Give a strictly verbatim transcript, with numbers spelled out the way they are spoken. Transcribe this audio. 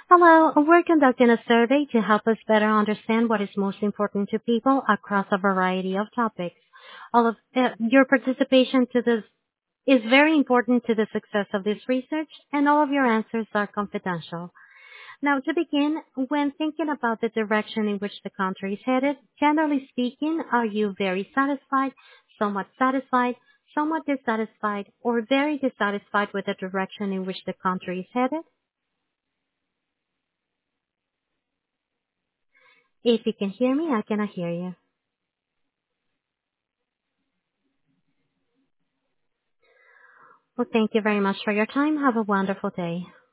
Hello, we're conducting a survey to help us better understand what is most important to people across a variety of topics. All of uh, your participation to this is very important to the success of this research, and all of your answers are confidential. Now, to begin, when thinking about the direction in which the country is headed, generally speaking, are you very satisfied, somewhat satisfied, somewhat dissatisfied, or very dissatisfied with the direction in which the country is headed? If you can hear me, I cannot hear you. Well, thank you very much for your time. Have a wonderful day.